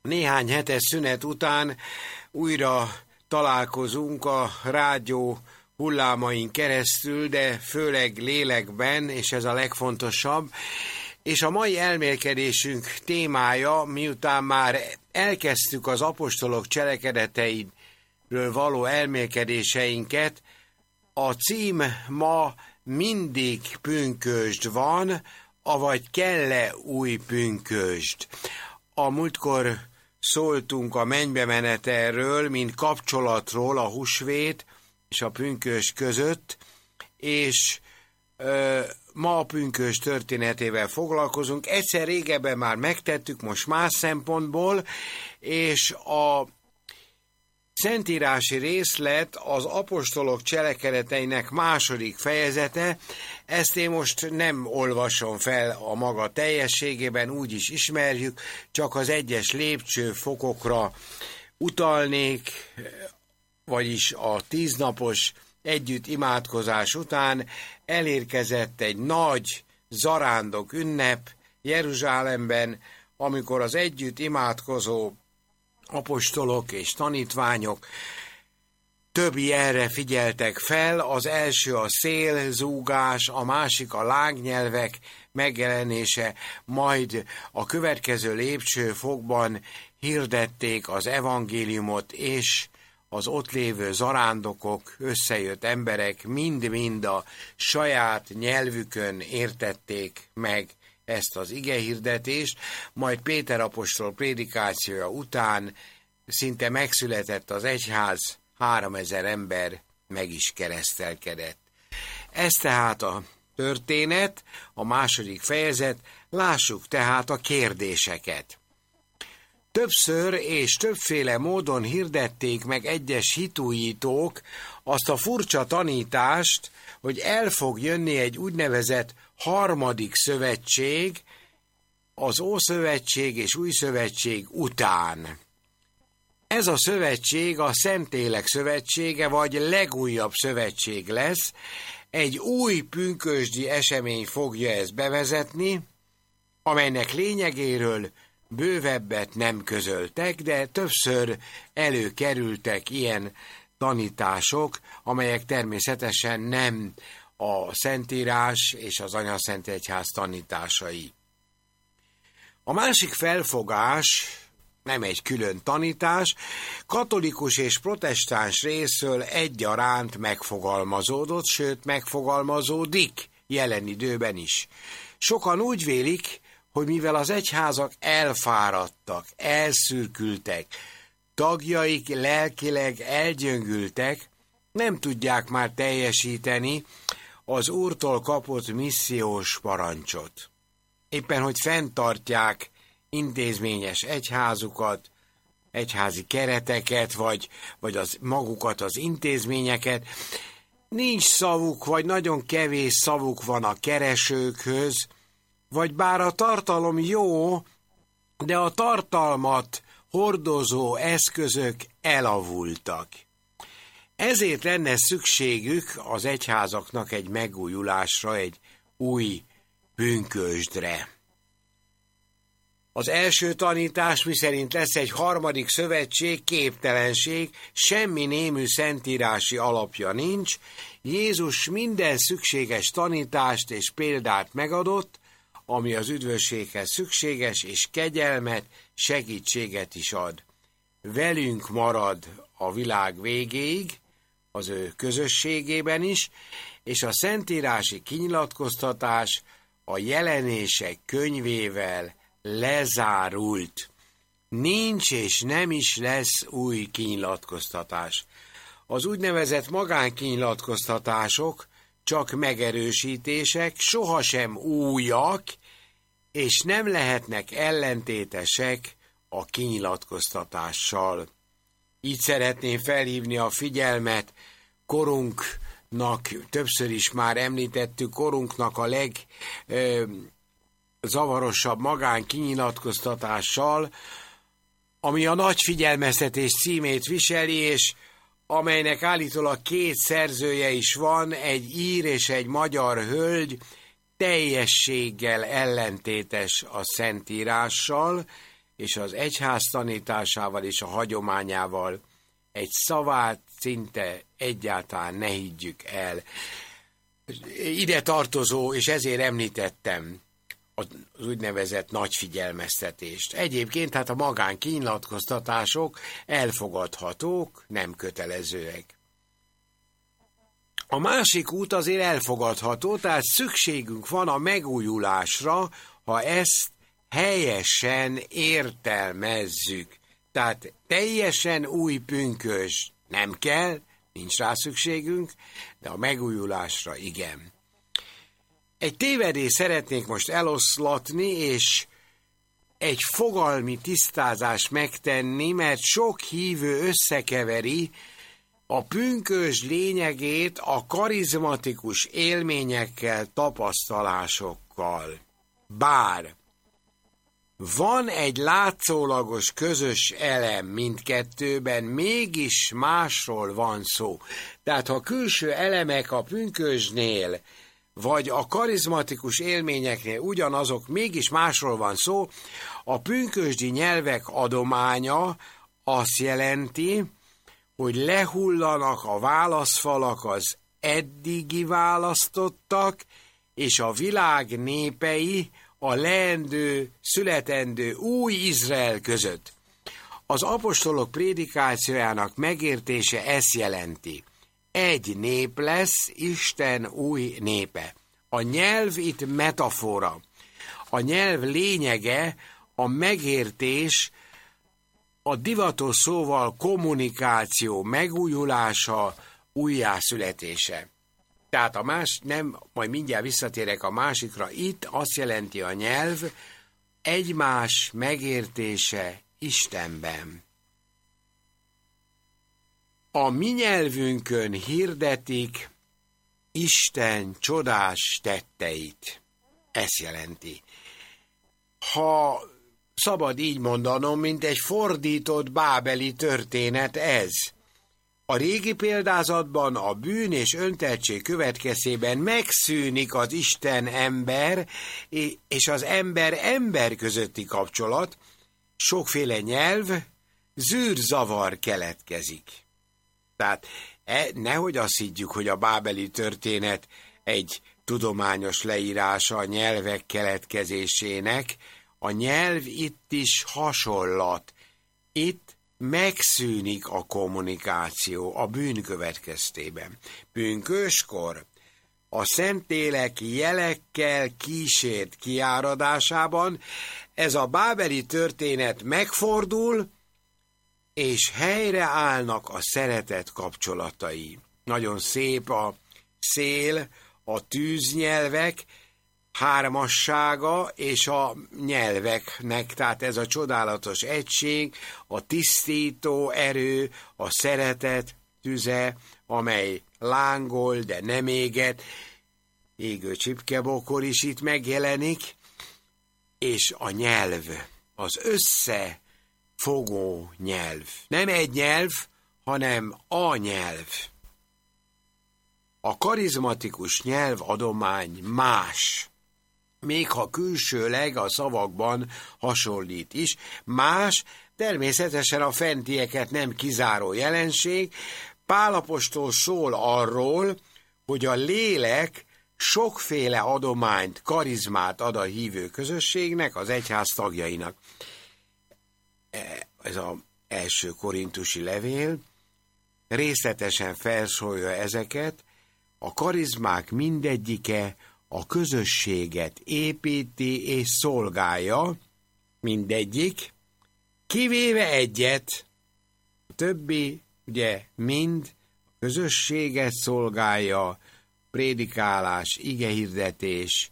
Néhány hetes szünet után újra találkozunk a rádió hullámain keresztül, de főleg lélekben, és ez a legfontosabb. És a mai elmélkedésünk témája, miután már elkezdtük az apostolok cselekedeteiről való elmélkedéseinket, a cím ma mindig pünkösd van, avagy kell-e új pünkösd. A múltkor szóltunk a mennybe menetelről, mint kapcsolatról a húsvét és a pünkösd között, és ma a pünkösd történetével foglalkozunk. Egyszer régebben már megtettük, most más szempontból, és a szentírási részlet az apostolok cselekedeteinek második fejezete. Ezt én most nem olvasom fel a maga teljességében, úgy is ismerjük, csak az egyes lépcsőfokokra utalnék, vagyis a 10 napos együtt imádkozás után elérkezett egy nagy zarándok ünnep Jeruzsálemben, amikor az együtt imádkozó apostolok és tanítványok több jelre figyeltek fel. Az első a szélzúgás, a másik a lángnyelvek megjelenése, majd a következő lépcsőfokban hirdették az evangéliumot, és az ott lévő zarándokok, összejött emberek mind-mind a saját nyelvükön értették meg ezt az igehirdetést, majd Péter apostol prédikációja után szinte megszületett az egyház, 3000 ember meg is keresztelkedett. Ez tehát a történet, a második fejezet, lássuk tehát a kérdéseket. Többször és többféle módon hirdették meg egyes hitújítók azt a furcsa tanítást, hogy el fog jönni egy úgynevezett harmadik szövetség, az Ószövetség és Új Szövetség után. Ez a szövetség a Szentlélek szövetsége, vagy legújabb szövetség lesz. Egy új pünkösdi esemény fogja ezt bevezetni, amelynek lényegéről bővebbet nem közöltek, de többször előkerültek ilyen tanítások, amelyek természetesen nem a Szentírás és az Anyaszentegyház tanításai. A másik felfogás nem egy külön tanítás, katolikus és protestáns részről egyaránt megfogalmazódott, sőt megfogalmazódik jelen időben is. Sokan úgy vélik, hogy mivel az egyházak elfáradtak, elszürkültek, tagjaik lelkileg elgyöngültek, nem tudják már teljesíteni az Úrtól kapott missziós parancsot. Éppen, hogy fenntartják intézményes egyházukat, egyházi kereteket, vagy magukat, az intézményeket, nincs szavuk, vagy nagyon kevés szavuk van a keresőkhöz, vagy bár a tartalom jó, de a tartalmat hordozó eszközök elavultak. Ezért lenne szükségük az egyházaknak egy megújulásra, egy új pünkösdre. Az első tanítás, miszerint lesz egy harmadik szövetség, képtelenség, semmi némű szentírási alapja nincs. Jézus minden szükséges tanítást és példát megadott, ami az üdvösséghez szükséges, és kegyelmet, segítséget is ad. Velünk marad a világ végéig, az ő közösségében is, és a szentírási kinyilatkoztatás a jelenések könyvével lezárult. Nincs és nem is lesz új kinyilatkoztatás. Az úgynevezett magánkinyilatkoztatások csak megerősítések, sohasem újak, és nem lehetnek ellentétesek a kinyilatkoztatással. Így szeretném felhívni a figyelmet korunknak, többször is már említettük, korunknak a legzavarosabb magánkinyilatkoztatással, ami a nagy figyelmeztetés címét viseli, és amelynek állítólag 2 szerzője is van, egy ír és egy magyar hölgy, teljességgel ellentétes a Szentírással, és az egyház tanításával és a hagyományával egy szavát szinte egyáltalán ne higgyük el. Ide tartozó, és ezért említettem az úgynevezett nagy figyelmeztetést. Egyébként hát a magánkinyilatkoztatások elfogadhatók, nem kötelezőek. A másik út azért elfogadható, tehát szükségünk van a megújulásra, ha ezt helyesen értelmezzük. Tehát teljesen új pünkösd nem kell, nincs rá szükségünk, de a megújulásra igen. Egy tévedést szeretnék most eloszlatni, és egy fogalmi tisztázást megtenni, mert sok hívő összekeveri a pünkösd lényegét a karizmatikus élményekkel, tapasztalásokkal. Bár van egy látszólagos közös elem mindkettőben, mégis másról van szó. Tehát ha külső elemek a pünkösdnél, vagy a karizmatikus élményeknél ugyanazok, mégis másról van szó, a pünkösdi nyelvek adománya azt jelenti, hogy lehullanak a válaszfalak az eddigi választottak, és a világ népei a leendő, születendő új Izrael között. Az apostolok prédikációjának megértése ezt jelenti. Egy nép lesz, Isten új népe. A nyelv itt metafora. A nyelv lényege a megértés, a divatos szóval kommunikáció megújulása, újjászületése. Tehát a más, nem, majd mindjárt visszatérek a másikra, itt azt jelenti a nyelv, egymás megértése Istenben. A mi nyelvünkön hirdetik Isten csodás tetteit. Ezt jelenti. Ha szabad így mondanom, mint egy fordított bábeli történet ez. A régi példázatban a bűn és öntettség következtében megszűnik az Isten-ember és az ember-ember közötti kapcsolat, sokféle nyelv, zűrzavar keletkezik. Tehát nehogy azt higgyük, hogy a bábeli történet egy tudományos leírása a nyelvek keletkezésének, a nyelv itt is hasonlat. Itt megszűnik a kommunikáció a bűn következtében. Pünköskor a Szentlélek jelekkel kísért kiáradásában ez a bábeli történet megfordul, és helyreállnak a szeretet kapcsolatai. Nagyon szép a szél, a tűznyelvek hármassága és a nyelveknek, tehát ez a csodálatos egység, a tisztító erő, a szeretet tüze, amely lángol, de nem éget, égő csipkebokor is itt megjelenik, és a nyelv, az összefogó nyelv. Nem egy nyelv, hanem a nyelv. A karizmatikus nyelvadomány más, még ha külsőleg a szavakban hasonlít is, más, természetesen a fentieket nem kizáró jelenség. Pál apostol szól arról, hogy a lélek sokféle adományt, karizmát ad a hívő közösségnek, az egyház tagjainak. Ez az első korintusi levél részletesen felsorolja ezeket. A karizmák mindegyike a közösséget építi és szolgálja, mindegyik, kivéve egyet, a többi, ugye, mind a közösséget szolgálja, prédikálás, igehirdetés,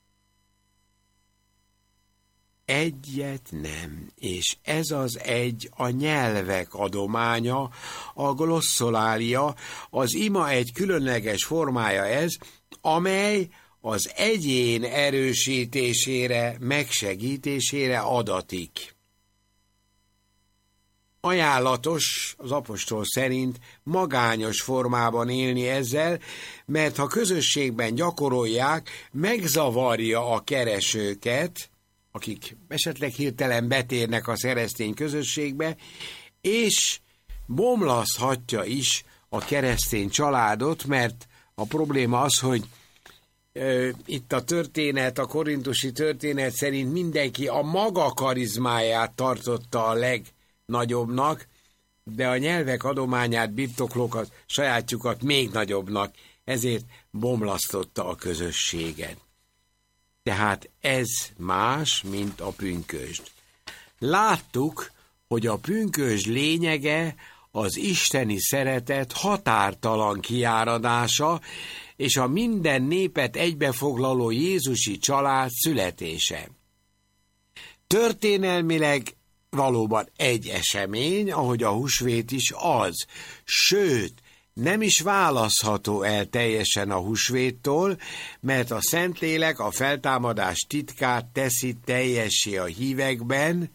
egyet nem, és ez az egy a nyelvek adománya, a glossolália, az ima egy különleges formája ez, amely az egyén erősítésére, megsegítésére adatik. Ajánlatos az apostol szerint magányos formában élni ezzel, mert ha közösségben gyakorolják, megzavarja a keresőket, akik esetleg hirtelen betérnek a keresztény közösségbe, és bomlaszthatja is a keresztény családot, mert a probléma az, hogy itt a történet, a korintusi történet szerint mindenki a maga karizmáját tartotta a legnagyobbnak, de a nyelvek adományát birtoklók a sajátjukat még nagyobbnak, ezért bomlasztotta a közösséget. Tehát ez más, mint a pünkösd. Láttuk, hogy a pünkösd lényege az isteni szeretet határtalan kiáradása, és a minden népet egybefoglaló jézusi család születése. Történelmileg valóban egy esemény, ahogy a húsvét is az, sőt, nem is választható el teljesen a húsvéttól, mert a Szentlélek a feltámadás titkát teszi teljessé a hívekben.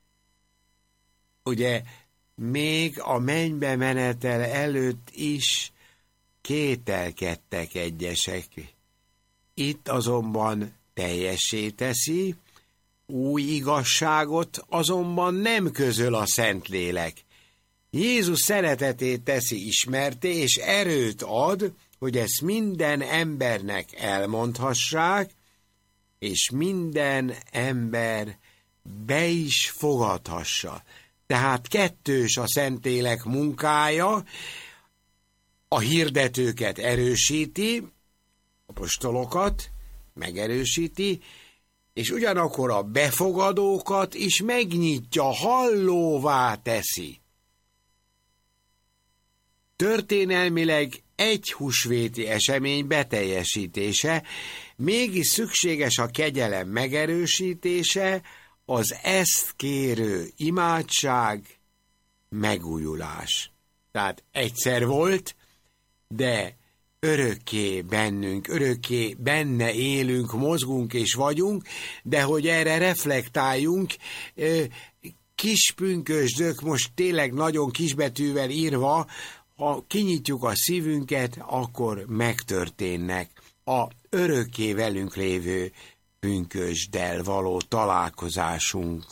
Ugye még a mennybe menetel előtt is kételkedtek egyesek. Itt azonban teljessé teszi, új igazságot azonban nem közöl a Szentlélek. Jézus szeretetét teszi ismerté, és erőt ad, hogy ezt minden embernek elmondhassák, és minden ember be is fogadhassa. Tehát kettős a Szentlélek munkája, a hirdetőket erősíti, apostolokat megerősíti, és ugyanakkor a befogadókat is megnyitja, hallóvá teszi. Történelmileg egy húsvéti esemény beteljesítése, mégis szükséges a kegyelem megerősítése, az ezt kérő imádság, megújulás. Tehát egyszer volt, de örökké bennünk, örökké benne élünk, mozgunk és vagyunk, de hogy erre reflektáljunk, kis pünkösdök, most tényleg nagyon kisbetűvel írva, ha kinyitjuk a szívünket, akkor megtörténnek a örökké velünk lévő pünkösddel való találkozásunk.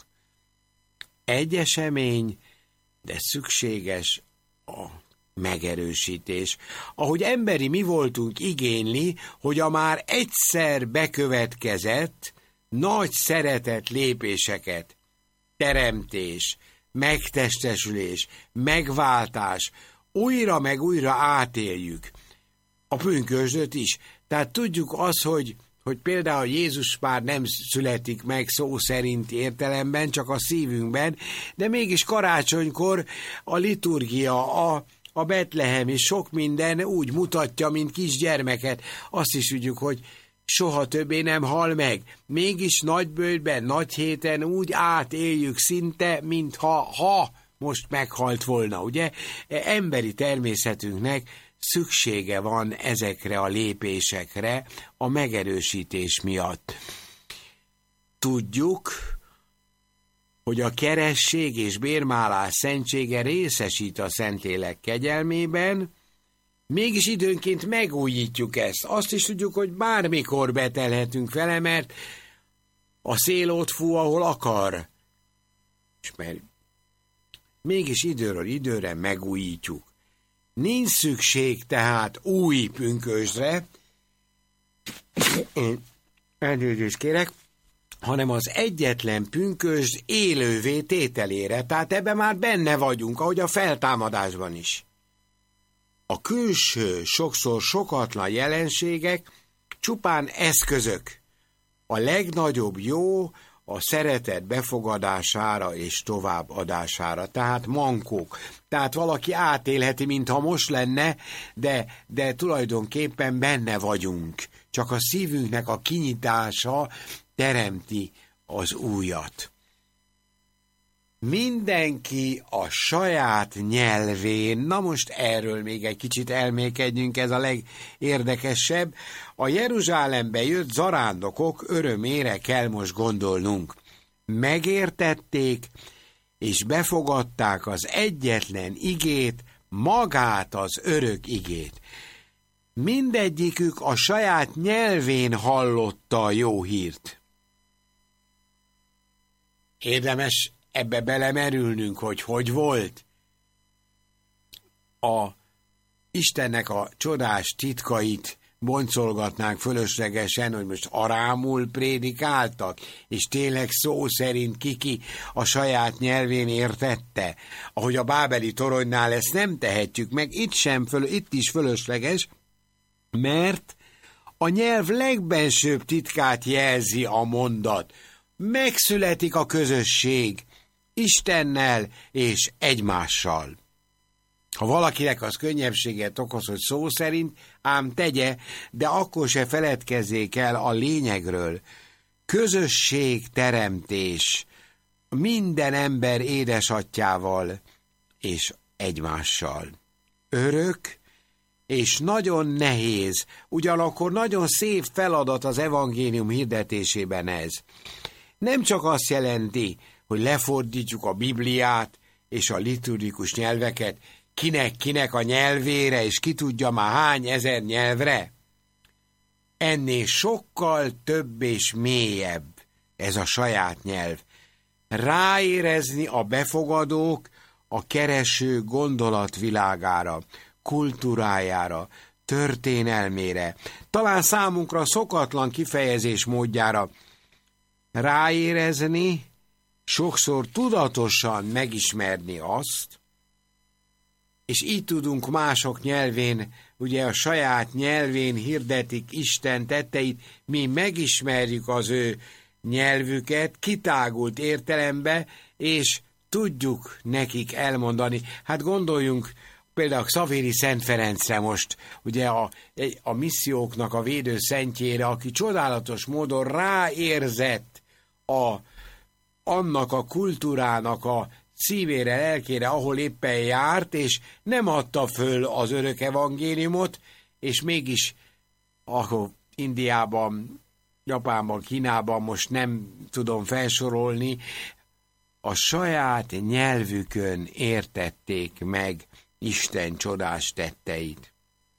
Egy esemény, de szükséges a megerősítés. Ahogy emberi mi voltunk igényli, hogy a már egyszer bekövetkezett nagy szeretet lépéseket, teremtés, megtestesülés, megváltás, újra meg újra átéljük. A pünkösdöt is. Tehát tudjuk azt, hogy például Jézus már nem születik meg szó szerinti értelemben, csak a szívünkben, de mégis karácsonykor a liturgia, a Betlehem és sok minden úgy mutatja, mint kisgyermeket. Azt is tudjuk, hogy soha többé nem hal meg. Mégis nagybőjtben, nagy héten úgy átéljük szinte, mintha most meghalt volna, ugye? Emberi természetünknek szüksége van ezekre a lépésekre a megerősítés miatt. Tudjuk, hogy a keresség és bérmálás szentsége részesít a Szentlélek kegyelmében, mégis időnként megújítjuk ezt. Azt is tudjuk, hogy bármikor betelhetünk vele, mert a szél ott fúj, ahol akar. És mert mégis időről időre megújítjuk. Nincs szükség tehát új pünkösdre, elnézést kérek, hanem az egyetlen pünkösd élővé tételére, tehát ebben már benne vagyunk, ahogy a feltámadásban is. A külső, sokszor sokatlan jelenségek csupán eszközök, a legnagyobb jó a szeretet befogadására és továbbadására, tehát mankók. Tehát valaki átélheti, mintha most lenne, de tulajdonképpen benne vagyunk. Csak a szívünknek a kinyitása teremti az újat. Mindenki a saját nyelvén, na most erről még egy kicsit elmékedjünk, ez a legérdekesebb, a Jeruzsálembe jött zarándokok örömére kell most gondolnunk. Megértették, és befogadták az egyetlen igét, magát az örök igét. Mindegyikük a saját nyelvén hallotta a jó hírt. érdemes ebbe belemerülnünk, hogy volt. A Istennek a csodás titkait boncolgatnánk fölöslegesen, hogy most arámul prédikáltak, és tényleg szó szerint ki a saját nyelvén értette. Ahogy a bábeli toronynál ezt nem tehetjük meg, itt is fölösleges, mert a nyelv legbensőbb titkát jelzi a mondat. Megszületik a közösség Istennel és egymással. Ha valakinek az könnyebbséget okoz, hogy szó szerint, ám tegye, de akkor se feledkezzék el a lényegről. Közösségteremtés minden ember édesatyjával és egymással. Örök és nagyon nehéz, ugyanakkor nagyon szép feladat az evangélium hirdetésében ez. Nem csak azt jelenti, hogy lefordítjuk a Bibliát és a liturgikus nyelveket, kinek a nyelvére, és ki tudja már hány ezer nyelvre. Ennél sokkal több és mélyebb ez a saját nyelv. Ráérezni a befogadók a kereső gondolatvilágára, kultúrájára, történelmére, talán számunkra szokatlan kifejezés módjára. Ráérezni, sokszor tudatosan megismerni azt, és így tudunk mások nyelvén, ugye a saját nyelvén hirdetik Isten tetteit, mi megismerjük az ő nyelvüket, kitágult értelembe, és tudjuk nekik elmondani. Hát gondoljunk például Xavéri Szent Ferencre most, ugye a misszióknak a védőszentjére, aki csodálatos módon ráérzett annak a kultúrának a szívére, lelkére, ahol éppen járt, és nem adta föl az örök evangéliumot, és mégis ahol Indiában, Japánban, Kínában, most nem tudom felsorolni, a saját nyelvükön értették meg Isten csodás tetteit.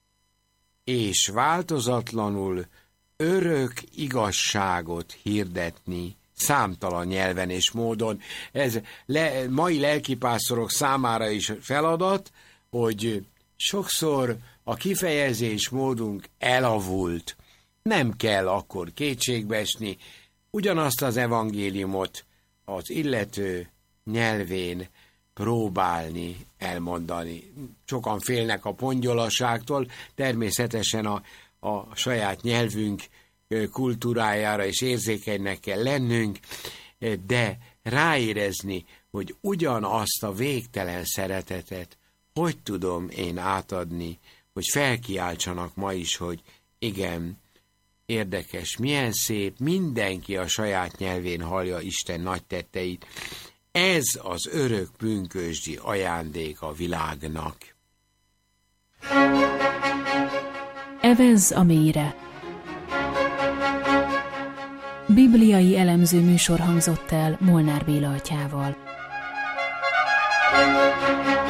És változatlanul örök igazságot hirdetni számtalan nyelven és módon. Ez mai lelkipásztorok számára is feladat, hogy sokszor a kifejezés módunk elavult. Nem kell akkor kétségbeesni, ugyanazt az evangéliumot az illető nyelvén próbálni elmondani. Sokan félnek a pongyolaságtól, természetesen a saját nyelvünk kultúrájára és érzékenynek kell lennünk, de ráérezni, hogy ugyanazt a végtelen szeretetet hogy tudom én átadni, hogy felkiáltsanak ma is, hogy igen, érdekes, milyen szép, mindenki a saját nyelvén hallja Isten nagy tetteit. Ez az örök pünkösdi ajándék a világnak. Evezz a mélyre. Bibliai elemző műsor hangzott el Molnár Béla atyával.